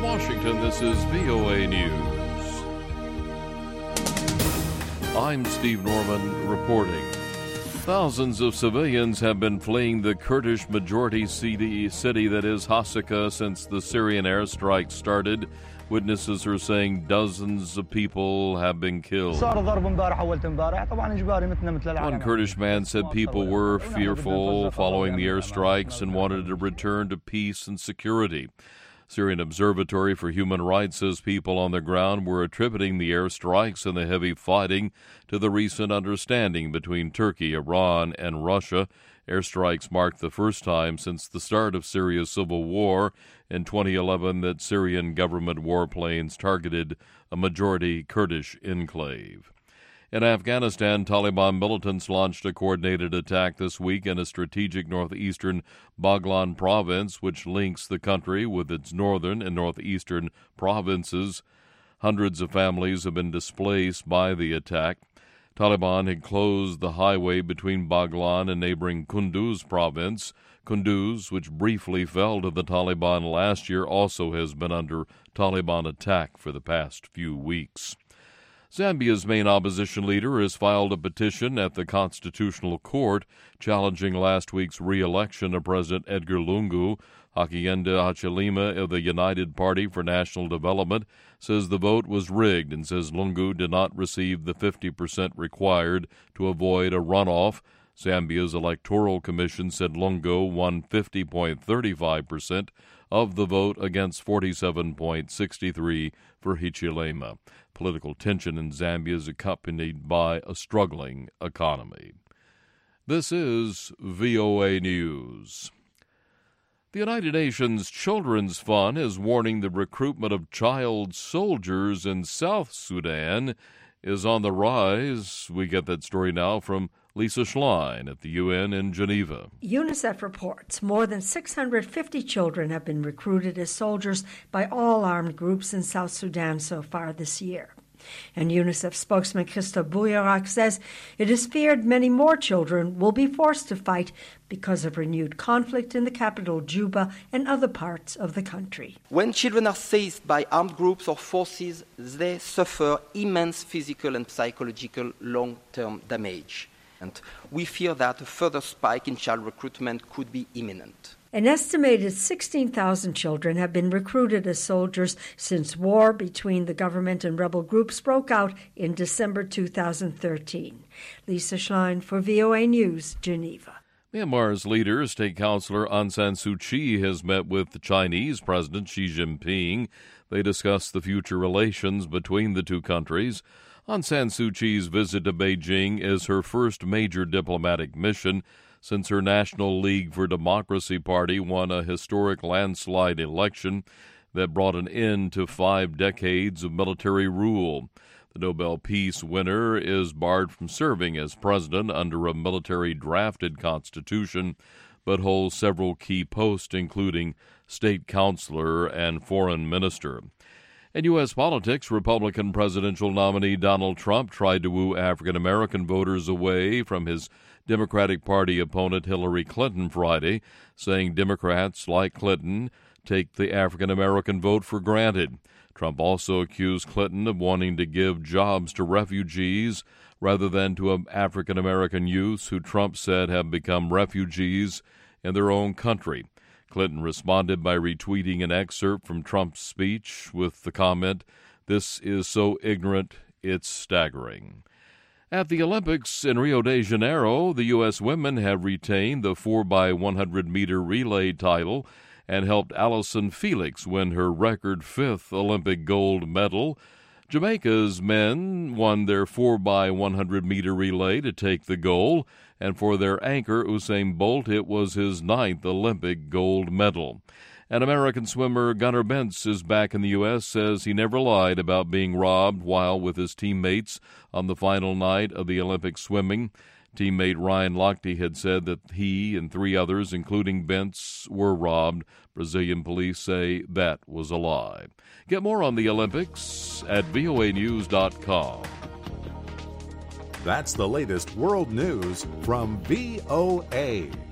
Washington, this is VOA News. I'm Steve Norman reporting. Thousands of civilians have been fleeing the Kurdish majority city that is Hasaka since the Syrian airstrike started. Witnesses are saying dozens of people have been killed. One Kurdish man said people were fearful following the airstrikes and wanted to return to peace and security. Syrian Observatory for Human Rights says people on the ground were attributing the airstrikes and the heavy fighting to the recent understanding between Turkey, Iran, and Russia. Airstrikes marked the first time since the start of Syria's civil war in 2011 that Syrian government warplanes targeted a majority Kurdish enclave. In Afghanistan, Taliban militants launched a coordinated attack this week in a strategic northeastern Baghlan province, which links the country with its northern and northeastern provinces. Hundreds of families have been displaced by the attack. Taliban had closed the highway between Baghlan and neighboring Kunduz province. Kunduz, which briefly fell to the Taliban last year, also has been under Taliban attack for the past few weeks. Zambia's main opposition leader has filed a petition at the Constitutional Court challenging last week's re-election of President Edgar Lungu. Hakainde Hichilema of the United Party for National Development says the vote was rigged and says Lungu did not receive the 50% required to avoid a runoff. Zambia's Electoral Commission said Lungu won 50.35% of the vote against 47.63% for Hichilema. Political tension in Zambia is accompanied by a struggling economy. This is VOA News. The United Nations Children's Fund is warning the recruitment of child soldiers in South Sudan is on the rise. We get that story now from Lisa Schlein at the UN in Geneva. UNICEF reports more than 650 children have been recruited as soldiers by all armed groups in South Sudan so far this year. And UNICEF spokesman Christo Bouyarak says it is feared many more children will be forced to fight because of renewed conflict in the capital, Juba, and other parts of the country. When children are seized by armed groups or forces, they suffer immense physical and psychological long-term damage. And we fear that a further spike in child recruitment could be imminent. An estimated 16,000 children have been recruited as soldiers since war between the government and rebel groups broke out in December 2013. Lisa Schlein for VOA News, Geneva. Myanmar's leader, State Councilor Aung San Suu Kyi, has met with the Chinese President Xi Jinping. They discussed the future relations between the two countries. Aung San Suu Kyi's visit to Beijing is her first major diplomatic mission since her National League for Democracy party won a historic landslide election that brought an end to 5 decades of military rule. The Nobel Peace winner is barred from serving as president under a military-drafted constitution, but holds several key posts, including state councilor and foreign minister. In U.S. politics, Republican presidential nominee Donald Trump tried to woo African-American voters away from his Democratic Party opponent Hillary Clinton Friday, saying Democrats, like Clinton, take the African-American vote for granted. Trump also accused Clinton of wanting to give jobs to refugees rather than to African-American youths who Trump said have become refugees in their own country. Clinton responded by retweeting an excerpt from Trump's speech with the comment, "This is so ignorant, it's staggering." At the Olympics in Rio de Janeiro, the U.S. women have retained the 4x100-meter relay title and helped Allison Felix win her record 5th Olympic gold medal. Jamaica's men won their 4x100-meter relay to take the gold, and for their anchor, Usain Bolt, it was his 9th Olympic gold medal. And American swimmer Gunnar Bentz is back in the U.S., says he never lied about being robbed while with his teammates on the final night of the Olympic swimming. Teammate Ryan Lochte had said that he and 3 others, including Bentz, were robbed. Brazilian police say that was a lie. Get more on the Olympics at voanews.com. That's the latest world news from VOA.